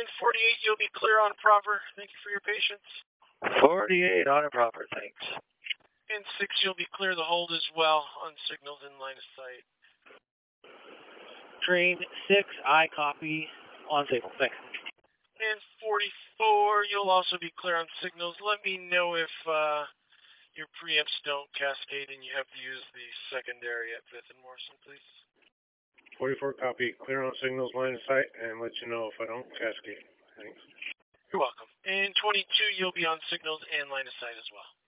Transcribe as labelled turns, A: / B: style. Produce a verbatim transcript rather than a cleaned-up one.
A: forty-eight, you'll be clear on proper. Thank you for your patience.
B: forty-eight on a proper, thanks.
A: And six, you'll be clear the hold as well on signals in line of sight.
B: Train six, I copy on signal, thanks.
A: And forty-four, you'll also be clear on signals. Let me know if uh, your preamps don't cascade and you have to use the secondary at fifth and Morrison, please.
C: forty-four, copy. Clear on signals, line of sight, and let you know if I don't cascade. Thanks.
A: You're welcome. And twenty-two, you'll be on signals and line of sight as well.